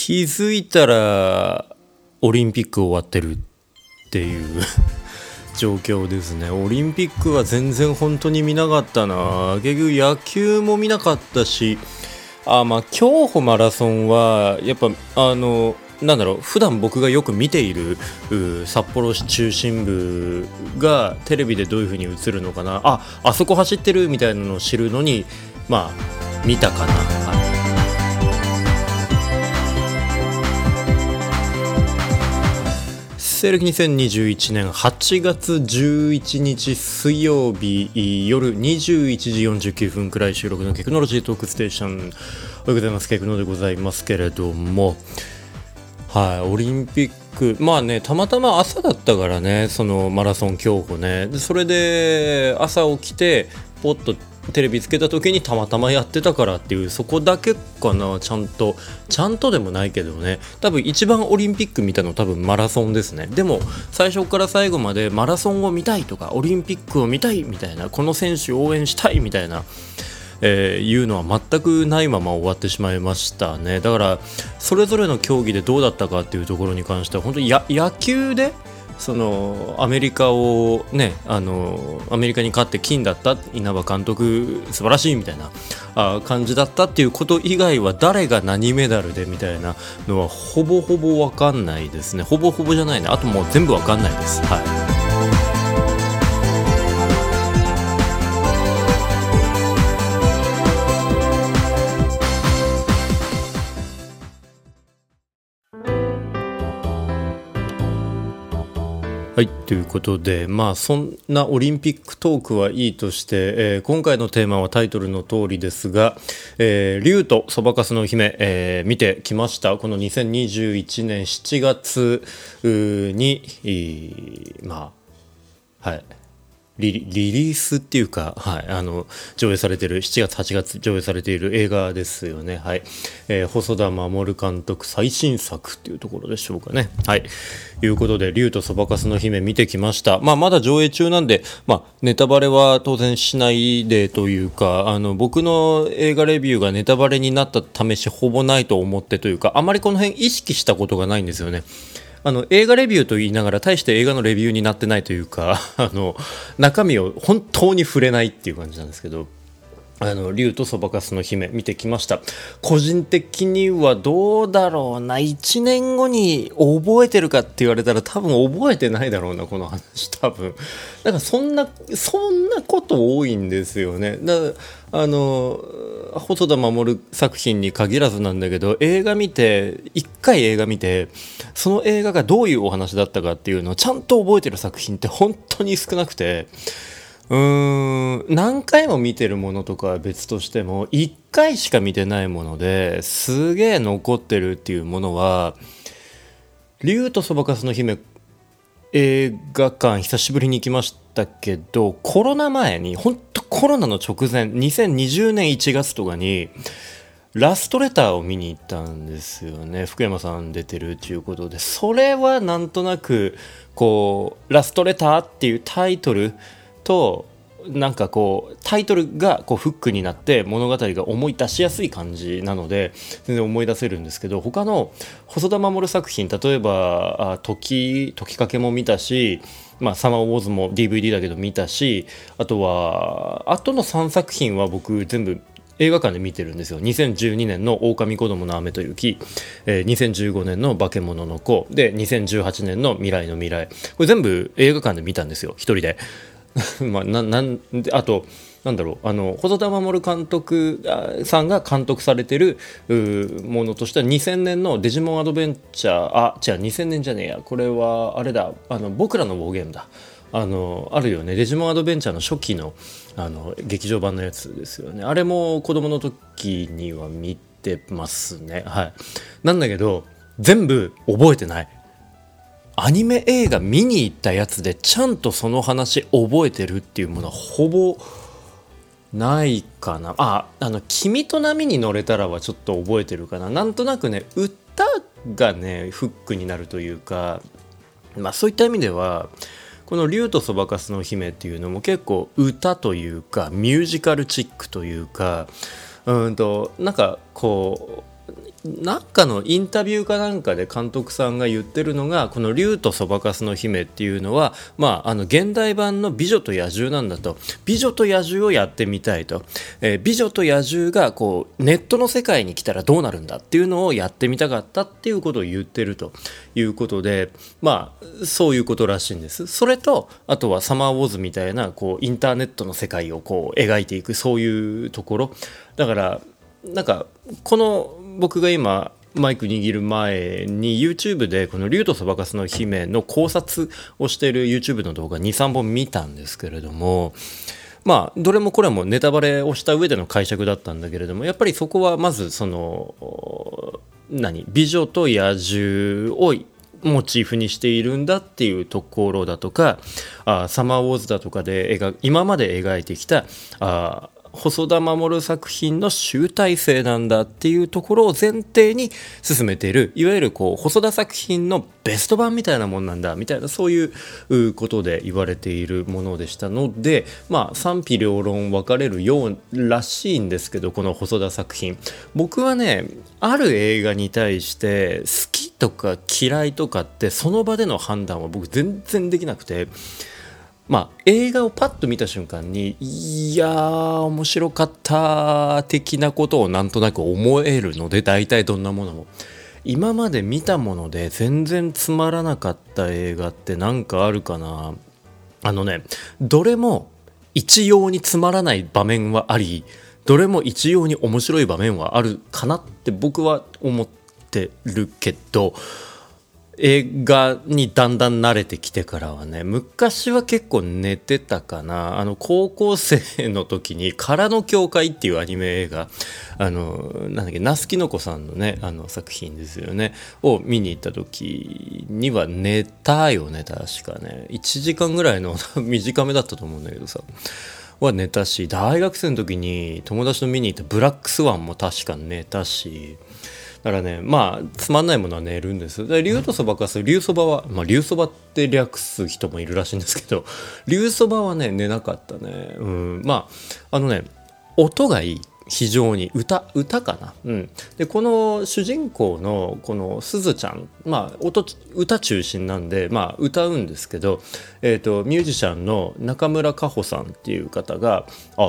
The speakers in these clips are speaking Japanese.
気づいたらオリンピック終わってるっていう状況ですね。オリンピックは全然本当に見なかったな。結局野球も見なかったし、競歩マラソンはやっぱ普段僕がよく見ている札幌市中心部がテレビでどういう風に映るのかな、あそこ走ってるみたいなのを知るのに見たかな。西暦2021年8月11日水曜日夜21時49分くらい収録のテクノロジートークステーション、おはようございます。テクノでございますけれども、オリンピックたまたま朝だったからね、そのマラソン競歩ね。でそれで朝起きてポッとテレビつけた時にたまたまやってたからっていう、そこだけかな。ちゃんとでもないけどね、多分一番オリンピック見たの多分マラソンですね。でも最初から最後までマラソンを見たいとかオリンピックを見たいみたいな、この選手を応援したいみたいないうのは全くないまま終わってしまいましたね。だからそれぞれの競技でどうだったかっていうところに関しては本当に野球でそのアメリカをね、アメリカに勝って金だった、稲葉監督素晴らしいみたいな感じだったっていうこと以外は、誰が何メダルでみたいなのはほぼほぼ分かんないですね。ほぼほぼじゃないね、あともう全部分かんないです。はい、ということで、そんなオリンピックトークはいいとして、今回のテーマはタイトルの通りですが、竜とそばかすの姫、見てきました。この2021年7月に、リリースっていうか、上映されている7月8月上映されている映画ですよね。細田守監督最新作っていうところでしょうかね。ということで、竜とそばかすの姫見てきました。まだ上映中なんで、ネタバレは当然しないでというか、僕の映画レビューがネタバレになった試しほぼないと思ってというか、あまりこの辺意識したことがないんですよね。映画レビューと言いながら大して映画のレビューになってないというか中身を本当に触れないっていう感じなんですけど、竜とそばかすの姫見てきました。個人的にはどうだろうな、1年後に覚えてるかって言われたら多分覚えてないだろうな、この話。多分だからそんなこと多いんですよね。だから細田守作品に限らずなんだけど、一回映画見てその映画がどういうお話だったかっていうのをちゃんと覚えてる作品って本当に少なくて、何回も見てるものとかは別としても1回しか見てないものですげえ残ってるっていうものは、竜とそばかすの姫映画館久しぶりに行きましたけど、コロナ前に、本当コロナの直前2020年1月とかにラストレターを見に行ったんですよね。福山さん出てるっていうことで、それはなんとなくラストレターっていうタイトルとタイトルがフックになって物語が思い出しやすい感じなので全然思い出せるんですけど、他の細田守作品、例えば時かけも見たし、サマーウォーズも DVD だけど見たし、あとの3作品は僕全部映画館で見てるんですよ。2012年の狼子供の雨と雪、2015年の化け物の子で、2018年の未来の未来、これ全部映画館で見たんですよ、一人であと細田守監督さんが監督されてるものとしては2000年のデジモンアドベンチャー、2000年じゃねえや、これはあれだ、僕らのウォーゲームだ、あるよね、デジモンアドベンチャーの初期の劇場版のやつですよね。あれも子供の時には見てますね。なんだけど全部覚えてない。アニメ映画見に行ったやつでちゃんとその話覚えてるっていうものはほぼないかな。君と波に乗れたらはちょっと覚えてるかな。なんとなくね、歌がねフックになるというか、そういった意味ではこの竜とそばかすの姫っていうのも結構歌というかミュージカルチックというか、なんかこうなんかのインタビューかなんかで監督さんが言ってるのが、この竜とそばかすの姫っていうのは、現代版の美女と野獣なんだと。美女と野獣をやってみたいと、美女と野獣がこうネットの世界に来たらどうなるんだっていうのをやってみたかったっていうことを言ってるということで、そういうことらしいんです。それとあとはサマーウォーズみたいなこうインターネットの世界をこう描いていく、そういうところだから、なんかこの僕が今マイク握る前に YouTube でこの竜とそばかすの姫の考察をしている YouTube の動画 2,3 本見たんですけれども、どれもこれもネタバレをした上での解釈だったんだけれども、やっぱりそこはまずその美女と野獣をモチーフにしているんだっていうところだとか、サマーウォーズだとかで今まで描いてきた細田守作品の集大成なんだっていうところを前提に進めている、いわゆるこう細田作品のベスト版みたいなもんなんだみたいな、そういうことで言われているものでしたので、賛否両論分かれるようらしいんですけど、この細田作品、僕はね、ある映画に対して好きとか嫌いとかってその場での判断は僕全然できなくて、映画をパッと見た瞬間にいやー面白かった的なことをなんとなく思えるので、大体どんなものも今まで見たもので全然つまらなかった映画ってなんかあるかな。どれも一様につまらない場面はあり、どれも一様に面白い場面はあるかなって僕は思ってるけど、映画にだんだん慣れてきてからはね、昔は結構寝てたかな。高校生の時に空の教会っていうアニメ映画、那須きのこさんのね作品ですよねを見に行った時には寝たよね。確かね1時間ぐらいの短めだったと思うんだけどさは寝たし、大学生の時に友達と見に行ったブラックスワンも確か寝たし、だからね、つまんないものは寝るんです。で、竜とそばかす、竜そばは、竜そばって略す人もいるらしいんですけど、竜そばはね寝なかったね。音がいい、非常に歌かな。でこの主人公のこのすずちゃん、歌中心なんで歌うんですけど、ミュージシャンの中村佳穂さんっていう方が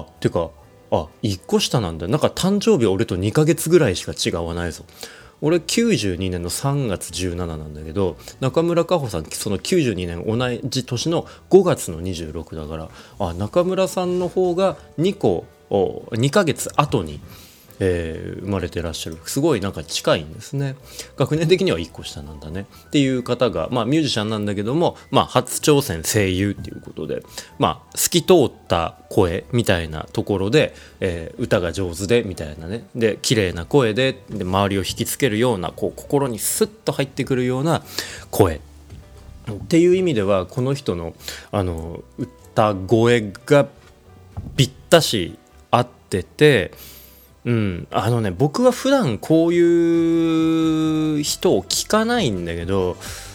1個下なんだ。なんか誕生日俺と2ヶ月ぐらいしか違わないぞ。俺92年の3月17なんだけど、中村佳穂さんその92年同じ年の5月の26だから、中村さんの方が2ヶ月後に、生まれてらっしゃる。すごいなんか近いんですね。学年的には1個下なんだねっていう方が、ミュージシャンなんだけども、初挑戦声優っていうことで、透き通った声みたいなところで、歌が上手でみたいなね、で綺麗な声で、周りを引きつけるようなこう心にスッと入ってくるような声っていう意味では、この人の歌声がぴったし合ってて、僕は普段こういう人を聞かないんだけど、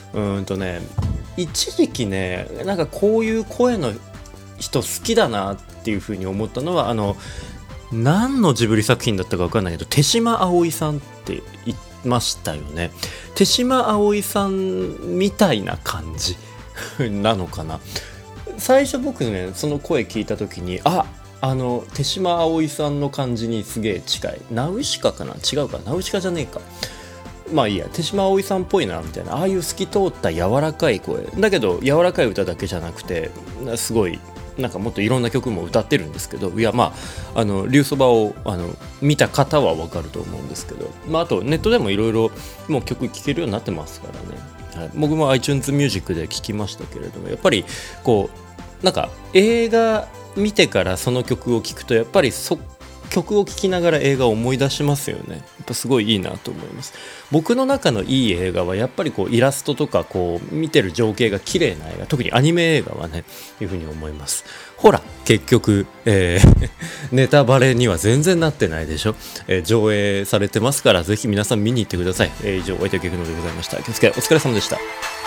一時期ね、なんかこういう声の人好きだなっていう風に思ったのは、何のジブリ作品だったか分かんないけど、手島葵さんって言いましたよね。手島葵さんみたいな感じなのかな。最初僕ねその声聞いた時に手島葵さんの感じにすげえ近い。ナウシカかな、違うか、ナウシカじゃねえか、いいや、手島葵さんっぽいなみたいな、ああいう透き通った柔らかい声だけど、柔らかい歌だけじゃなくてすごいなんかもっといろんな曲も歌ってるんですけど、いや竜そばを見た方は分かると思うんですけど、あとネットでもいろいろもう曲聴けるようになってますからね、僕も iTunes ミュージックで聴きましたけれども、やっぱりこうなんか映画見てからその曲を聴くと、やっぱり曲を聴きながら映画を思い出しますよね。やっぱすごいいいなと思います。僕の中のいい映画はやっぱりこうイラストとかこう見てる情景が綺麗な映画、特にアニメ映画はね、いうふうに思います。ほら結局、ネタバレには全然なってないでしょ。上映されてますから、ぜひ皆さん見に行ってください。以上、お相手は菊野でございました。お疲れ様でした。